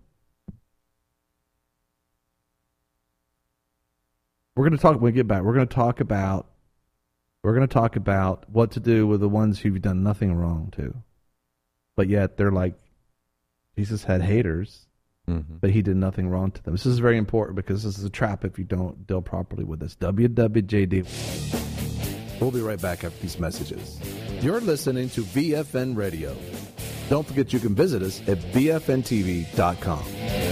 going to talk when we get back. We're going to talk about what to do with the ones who've done nothing wrong to, but yet they're like, Jesus had haters, but he did nothing wrong to them. This is very important because this is a trap if you don't deal properly with this. WWJD. We'll be right back after these messages. You're listening to VFN Radio. Don't forget you can visit us at VFNTV.com.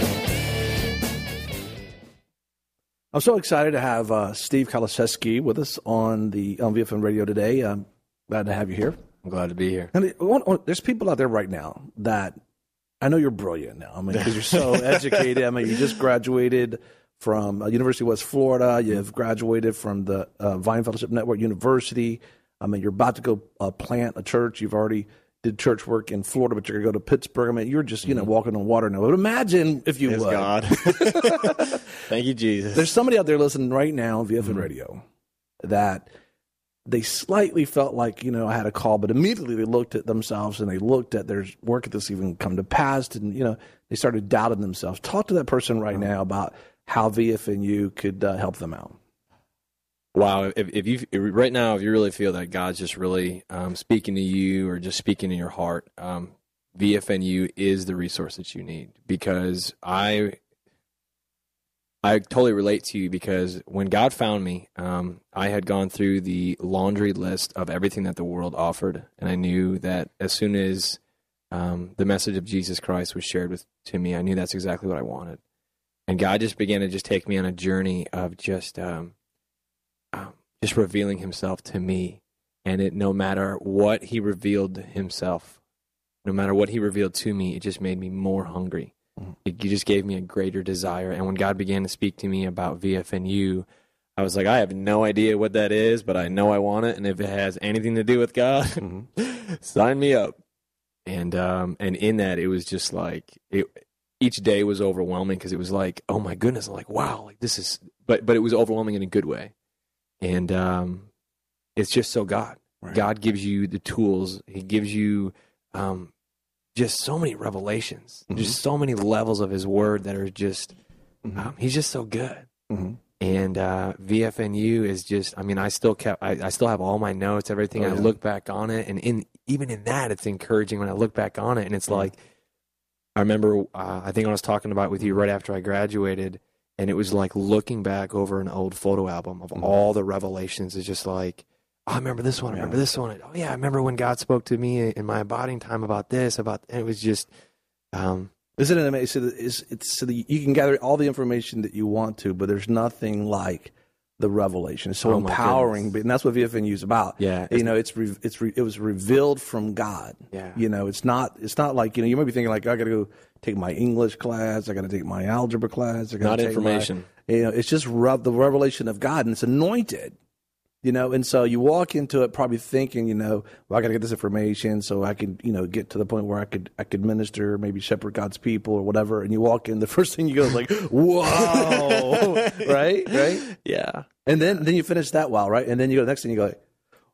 I'm so excited to have Steve Kaliszewski with us on VFN Radio today. I'm glad to have you here. I'm glad to be here. And there's people out there right now that I know you're brilliant now. I mean, because you're so educated. I mean, you just graduated from University of West Florida. You've graduated from the Vine Fellowship Network University. I mean, you're about to go plant a church. You've already did church work in Florida, but you're going to go to Pittsburgh. I mean, you're just, walking on water now. But imagine if you would. God. Thank you, Jesus. There's somebody out there listening right now on VFN Radio that they slightly felt like, I had a call, but immediately they looked at themselves and they looked at their work at this even come to pass, and, they started doubting themselves. Talk to that person right now about how VFNU could help them out. Wow, if you really feel that God's just really speaking to you or just speaking in your heart, VFNU is the resource that you need, because I totally relate to you, because when God found me, I had gone through the laundry list of everything that the world offered, and I knew that as soon as the message of Jesus Christ was shared to me, I knew that's exactly what I wanted. And God just began to just take me on a journey of just revealing himself to me. And it, no matter what he revealed himself, no matter what he revealed to me, it just made me more hungry. He just gave me a greater desire. And when God began to speak to me about VFNU, I was like, I have no idea what that is, but I know I want it. And if it has anything to do with God, sign me up. And in that, it was just like, each day was overwhelming because it was like, oh my goodness, I'm like, wow, like this is, but it was overwhelming in a good way. And it's just so God. Right. God gives you the tools. He gives you just so many revelations, just so many levels of his word that are just, he's just so good. And VFNU is just, I mean, I still have all my notes, everything. I look back on it, and even in that, it's encouraging when I look back on it. And it's like, I remember, I think I was talking about it with you right after I graduated, and it was like looking back over an old photo album of all the revelations. It's just like, oh, I remember this one, I remember this one. Oh yeah, I remember when God spoke to me in my abiding time about this, and it was just... Isn't it amazing? It's so that you can gather all the information that you want to, but there's nothing like the revelation. It's so empowering, and that's what VFNU is about. Yeah, you know, it was revealed from God. Yeah, you know, it's not like, you know, you might be thinking like, I got to go take my English class, I got to take my algebra class, I got to take information. You know, it's just the revelation of God, and it's anointed. You know, and so you walk into it probably thinking, you know, well, I got to get this information so I can, you know, get to the point where I could minister, maybe shepherd God's people or whatever. And you walk in, the first thing you go is like, whoa, right? Yeah. And then you finish that wow, right? And then you go the next thing, you go like,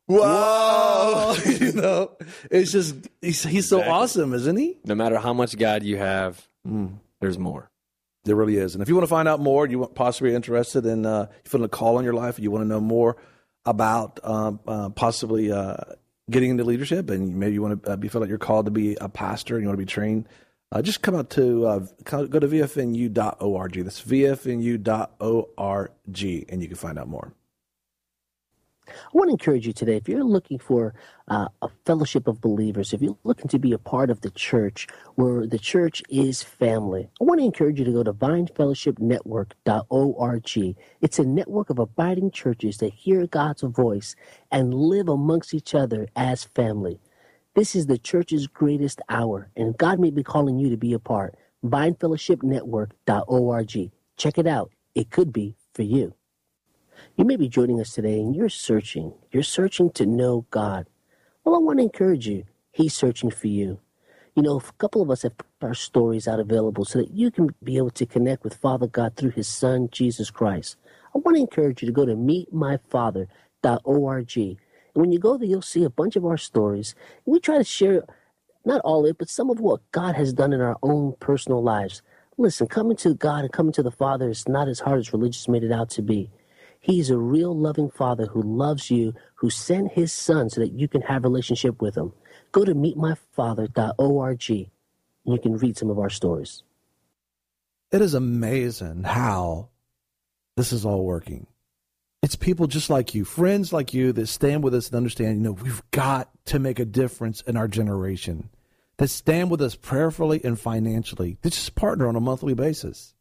whoa, you know, it's just, he's so awesome, isn't he? No matter how much God you have, there's more. There really is. And if you want to find out more, you possibly interested in, you feel a call in your life, you want to know more about possibly getting into leadership, and maybe you want to feel like you're called to be a pastor and you want to be trained, just come out to go to vfnu.org. That's vfnu.org, and you can find out more. I want to encourage you today, if you're looking for a fellowship of believers, if you're looking to be a part of the church where the church is family, I want to encourage you to go to vinefellowshipnetwork.org. It's a network of abiding churches that hear God's voice and live amongst each other as family. This is the church's greatest hour, and God may be calling you to be a part. vinefellowshipnetwork.org. Check it out. It could be for you. You may be joining us today and you're searching to know God. Well, I want to encourage you. He's searching for you. You know, a couple of us have put our stories out available so that you can be able to connect with Father God through his son, Jesus Christ. I want to encourage you to go to meetmyfather.org. And when you go there, you'll see a bunch of our stories. And we try to share, not all of it, but some of what God has done in our own personal lives. Listen, coming to God and coming to the Father is not as hard as religious made it out to be. He's a real loving Father who loves you, who sent his son so that you can have a relationship with him. Go to meetmyfather.org and you can read some of our stories. It is amazing how this is all working. It's people just like you, friends like you, that stand with us and understand, you know, we've got to make a difference in our generation, that stand with us prayerfully and financially, to just partner on a monthly basis,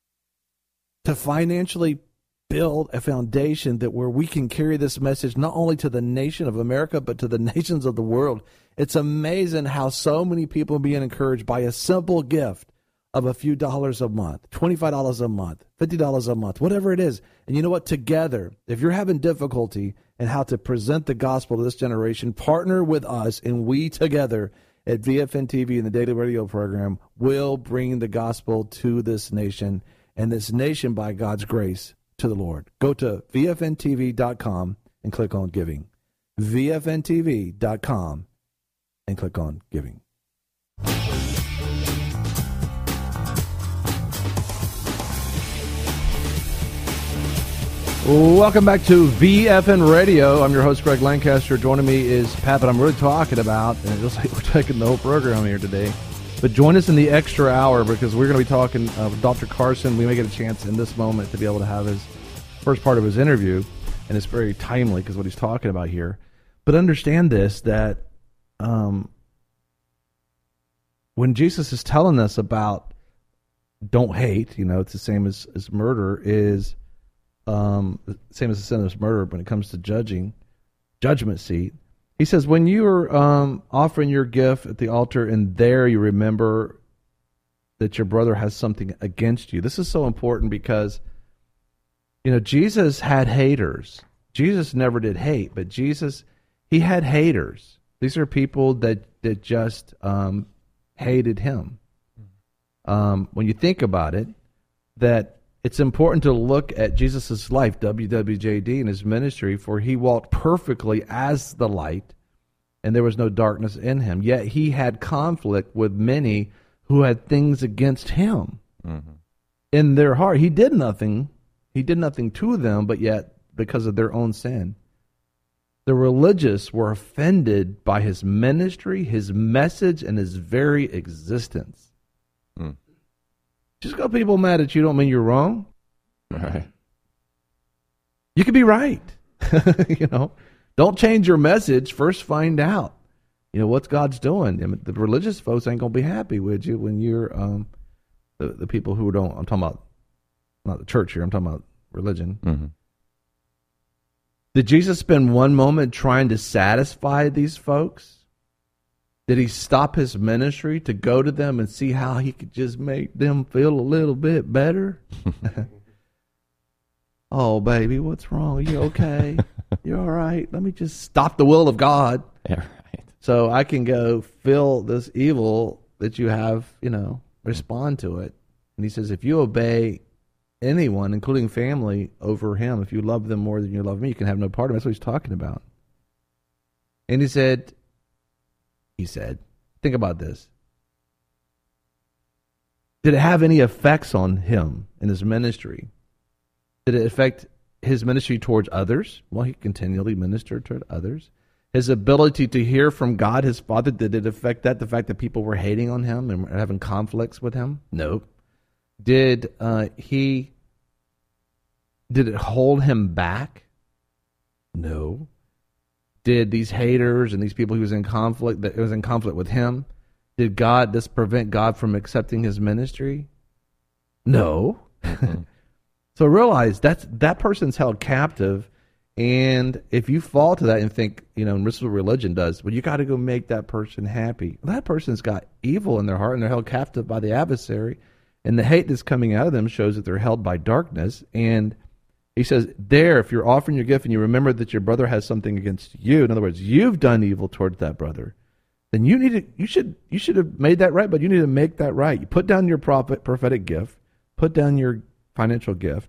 to financially build a foundation that where we can carry this message not only to the nation of America, but to the nations of the world. It's amazing how so many people are being encouraged by a simple gift of a few dollars a month, $25 a month, $50 a month, whatever it is. And you know what? Together, if you're having difficulty in how to present the gospel to this generation, partner with us, and we together at VFN TV and the Daily Radio program will bring the gospel to this nation, and this nation, by God's grace, to the Lord. Go to vfntv.com and click on giving. vfntv.com and click on giving. Welcome back to VFN Radio. I'm your host, Greg Lancaster. Joining me is Pat, but I'm really talking about, and it looks like we're taking the whole program here today. But join us in the extra hour because we're going to be talking with Dr. Carson. We may get a chance in this moment to be able to have his first part of his interview, and it's very timely because what he's talking about here. But understand this, that when Jesus is telling us about don't hate, it's the same as murder, is same as the sin of murder when it comes to judgment seat. He says, when you are offering your gift at the altar and there you remember that your brother has something against you. This is so important because, Jesus had haters. Jesus never did hate, but Jesus, he had haters. These are people that just hated him. When you think about it, that it's important to look at Jesus' life, WWJD, and his ministry, for he walked perfectly as the light, and there was no darkness in him. Yet he had conflict with many who had things against him in their heart. He did nothing to them, but yet because of their own sin. The religious were offended by his ministry, his message, and his very existence. Just because people mad at you don't mean you're wrong. Right. You could be right. Don't change your message. First find out, what's God's doing. I mean, the religious folks ain't going to be happy with you when you're the people who don't. I'm talking about not the church here. I'm talking about religion. Mm-hmm. Did Jesus spend one moment trying to satisfy these folks? Did he stop his ministry to go to them and see how he could just make them feel a little bit better? Oh, baby, what's wrong? Are you okay? You all right? Let me just stop the will of God. Yeah, right. So I can go feel this evil that you have, respond to it. And he says, if you obey anyone, including family, over him, if you love them more than you love me, you can have no part of it. That's what he's talking about. And he said, think about this. Did it have any effects on him in his ministry? Did it affect his ministry towards others? Well, he continually ministered toward others. His ability to hear from God, his Father, did it affect that? The fact that people were hating on him and having conflicts with him? No. Did it hold him back? No. Did these haters and these people who was in conflict, that was in conflict with him, did this prevent God from accepting his ministry? No. Mm-hmm. So realize that person's held captive, and if you fall to that and think, and this is what religion does, well, you got to go make that person happy. That person's got evil in their heart, and they're held captive by the adversary, and the hate that's coming out of them shows that they're held by darkness. And he says, if you're offering your gift and you remember that your brother has something against you, in other words, you've done evil towards that brother, then you should have made that right, but you need to make that right. You put down your prophetic gift, put down your financial gift,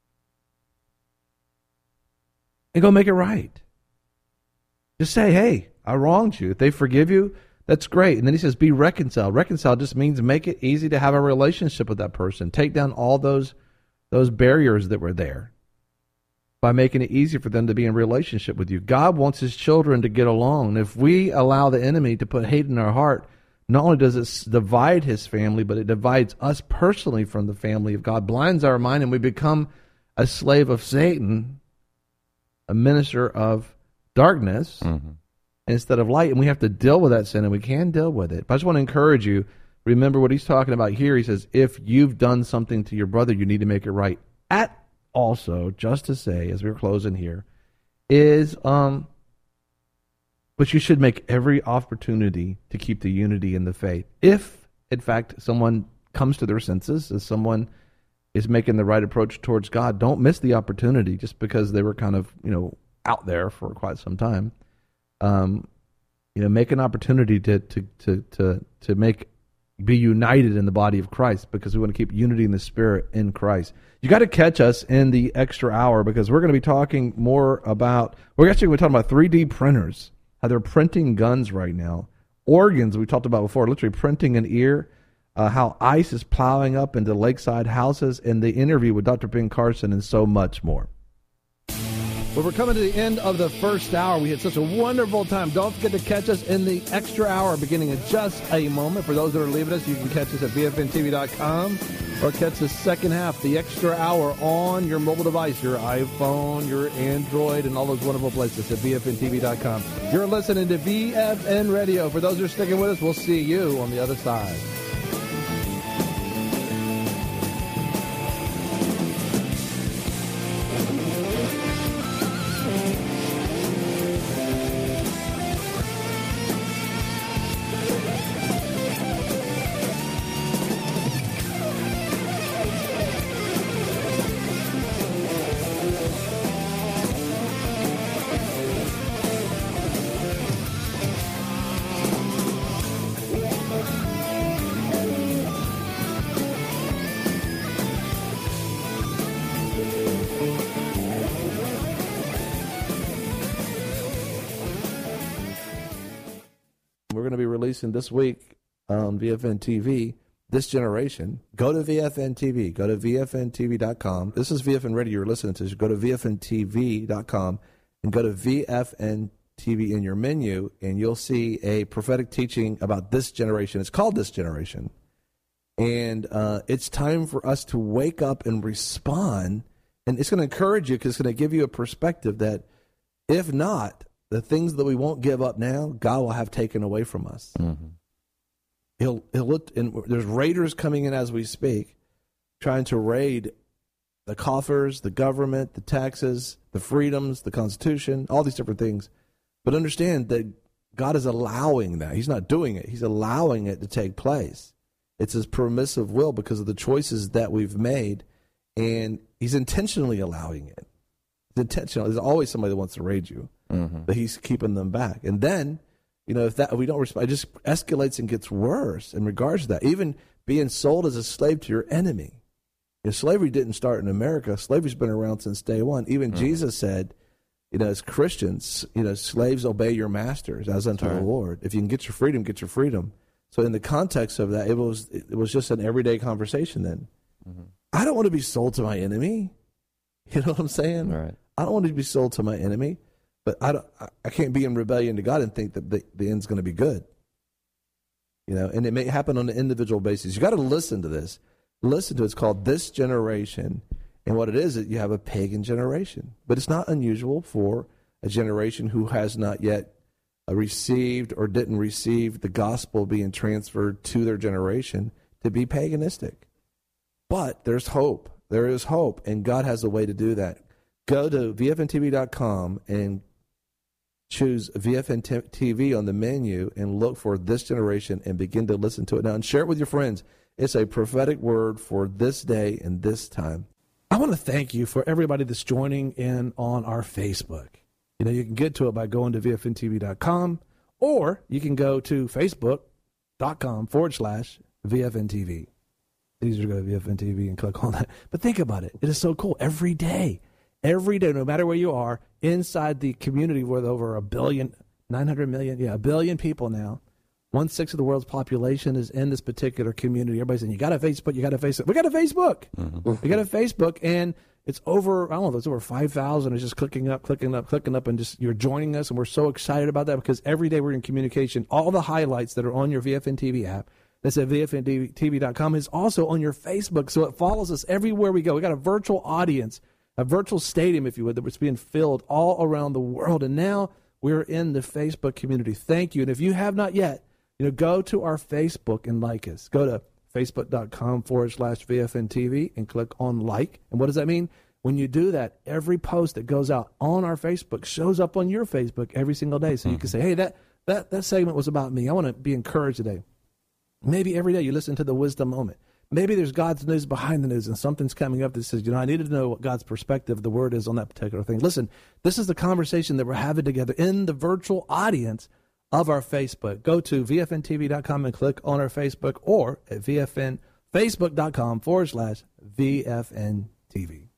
and go make it right. Just say, hey, I wronged you. If they forgive you, that's great. And then he says, be reconciled. Reconciled just means make it easy to have a relationship with that person. Take down all those barriers that were there by making it easy for them to be in relationship with you. God wants his children to get along. If we allow the enemy to put hate in our heart, not only does it divide his family, but it divides us personally from the family of God, blinds our mind, and we become a slave of Satan, a minister of darkness instead of light, and we have to deal with that sin, and we can deal with it. But I just want to encourage you, remember what he's talking about here. He says, if you've done something to your brother, you need to make it right. Also, just to say, as we're closing here, is, but you should make every opportunity to keep the unity in the faith. If, in fact, someone comes to their senses, as someone is making the right approach towards God, don't miss the opportunity just because they were kind of, out there for quite some time. Make an opportunity to be united in the body of Christ, because we want to keep unity in the Spirit in Christ. You got to catch us in the extra hour, because we're going to be talking more about, we're actually going to be talking about 3D printers, how they're printing guns right now. Organs, we talked about before, literally printing an ear. How ice is plowing up into lakeside houses, and the interview with Dr. Ben Carson, and so much more. Well, we're coming to the end of the first hour. We had such a wonderful time. Don't forget to catch us in the extra hour beginning in just a moment. For those that are leaving us, you can catch us at bfntv.com or catch the second half, the extra hour, on your mobile device, your iPhone, your Android, and all those wonderful places at bfntv.com. You're listening to VFN Radio. For those that are sticking with us, we'll see you on the other side. releasing this week on VFN TV, This Generation. Go to VFN TV. Go to VFNTV.com. This is VFN Radio you're listening to. So go to VFNTV.com and go to VFN TV in your menu, and you'll see a prophetic teaching about this generation. It's called This Generation. And it's time for us to wake up and respond. And it's going to encourage you because it's going to give you a perspective that if not, the things that we won't give up now, God will have taken away from us. Mm-hmm. He'll look, and there's raiders coming in as we speak, trying to raid the coffers, the government, the taxes, the freedoms, the Constitution, all these different things. But understand that God is allowing that. He's not doing it. He's allowing it to take place. It's his permissive will because of the choices that we've made, and he's intentionally allowing it. It's intentional. There's always somebody that wants to raid you, but he's keeping them back. And then, if we don't respond, it just escalates and gets worse in regards to that. Even being sold as a slave to your enemy. Slavery didn't start in America. Slavery's been around since day one. Even Jesus said, as Christians, slaves obey your masters as unto the Lord. If you can get your freedom, get your freedom. So in the context of that, it was just an everyday conversation then. Mm-hmm. I don't want to be sold to my enemy. You know what I'm saying? Right. I don't want to be sold to my enemy, but I can't be in rebellion to God and think that the end's going to be good. And it may happen on an individual basis. You got to listen to this. Listen to it. It's called This Generation. And what it is you have a pagan generation. But it's not unusual for a generation who has not yet received or didn't receive the gospel being transferred to their generation to be paganistic. But there's hope. There is hope, and God has a way to do that. Go to VFNTV.com and choose VFN TV on the menu and look for This Generation and begin to listen to it now and share it with your friends. It's a prophetic word for this day and this time. I want to thank you for everybody that's joining in on our Facebook. You can get to it by going to VFNTV.com, or you can go to Facebook.com/VFNTV. It's easier to go to VFNTV and click on that. But think about it. It is so cool. Every day, no matter where you are, inside the community with over 900 million, a billion people now, 1/6 of the world's population is in this particular community. Everybody's saying, you got a Facebook, you got a Facebook. We got a Facebook. Mm-hmm. We got a Facebook, and it's over, it's over 5,000. It's just clicking up, and just you're joining us, and we're so excited about that because every day we're in communication. All the highlights that are on your VFN TV app, that's at VFNTV.com, is also on your Facebook, so it follows us everywhere we go. We got a virtual audience, a virtual stadium, if you would, that's being filled all around the world, and now we're in the Facebook community. Thank you, and if you have not yet, go to our Facebook and like us. Go to Facebook.com/VFNTV and click on like. And what does that mean? When you do that, every post that goes out on our Facebook shows up on your Facebook every single day. So you can say, hey, that segment was about me. I want to be encouraged today. Maybe every day you listen to the wisdom moment. Maybe there's God's news behind the news and something's coming up that says, I needed to know what God's perspective of the word is on that particular thing. Listen, this is the conversation that we're having together in the virtual audience of our Facebook. Go to VFNTV.com and click on our Facebook, or at Facebook.com/VFNTV.